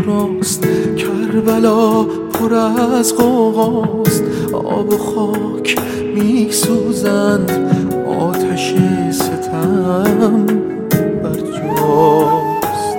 آشوراست، کربلا پر از غوغاست. آب و خاک میسوزند، آتش ستم بر جاست.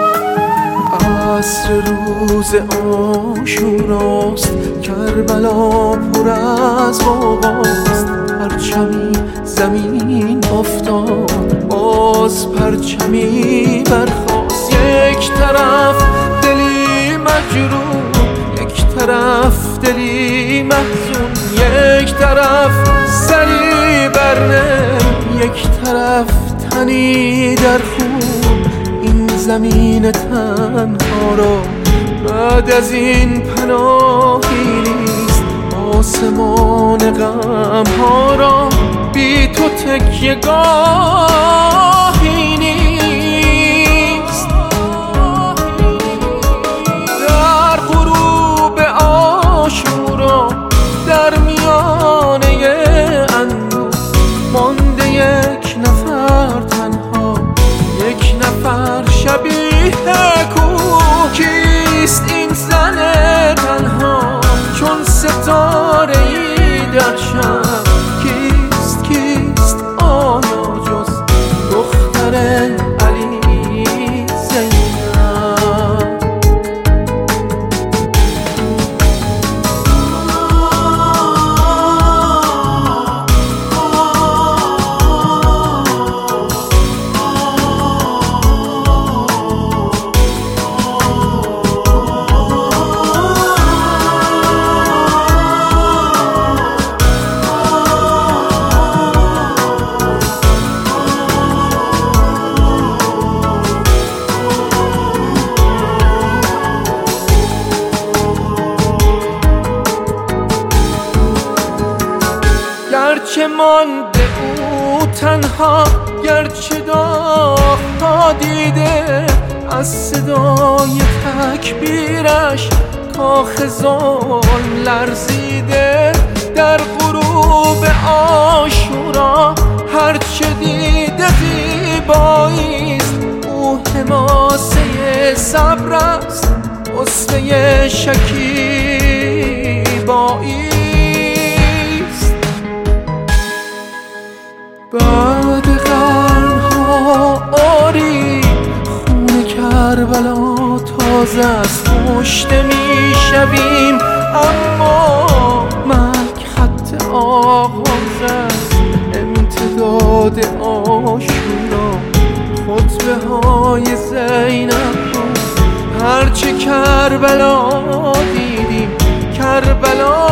عصر روز آشوراست، کربلا پر از غوغاست. پرچمی زمین افتاد، باز پرچمی برخاست. یک طرف دلی مجروح، یک طرف دلی محزون، یک طرف سری برنم، یک طرف تنی در خون. این زمین تنها را بعد از این پناهی نیست، آسمان غم ها را بی تو تکیه گاهی نیست. در غروب آشورا در میانه اندوه مانده یک نفر تنها، یک نفر شبیه کوه. کیست این زن تنها چون ستاره ای در شب؟ کیست کیست آیا جز دختر علی زینب؟ گرچه مانده او تنها، گرچه داغ‌ها دیده، از صدای تکبیرش کاخ ظلم لرزیده. در غروب آشورا هرچه دیده زیباییست، او حماسه صبر است، غصه شکیبایی. بعد قرنها آری خون کربلا تازه است، کشته میشویم اما مرگ خط آغاز است. امتداد آشورا خطبه های زینب بود، هرچه کربلا دیدیم کربلا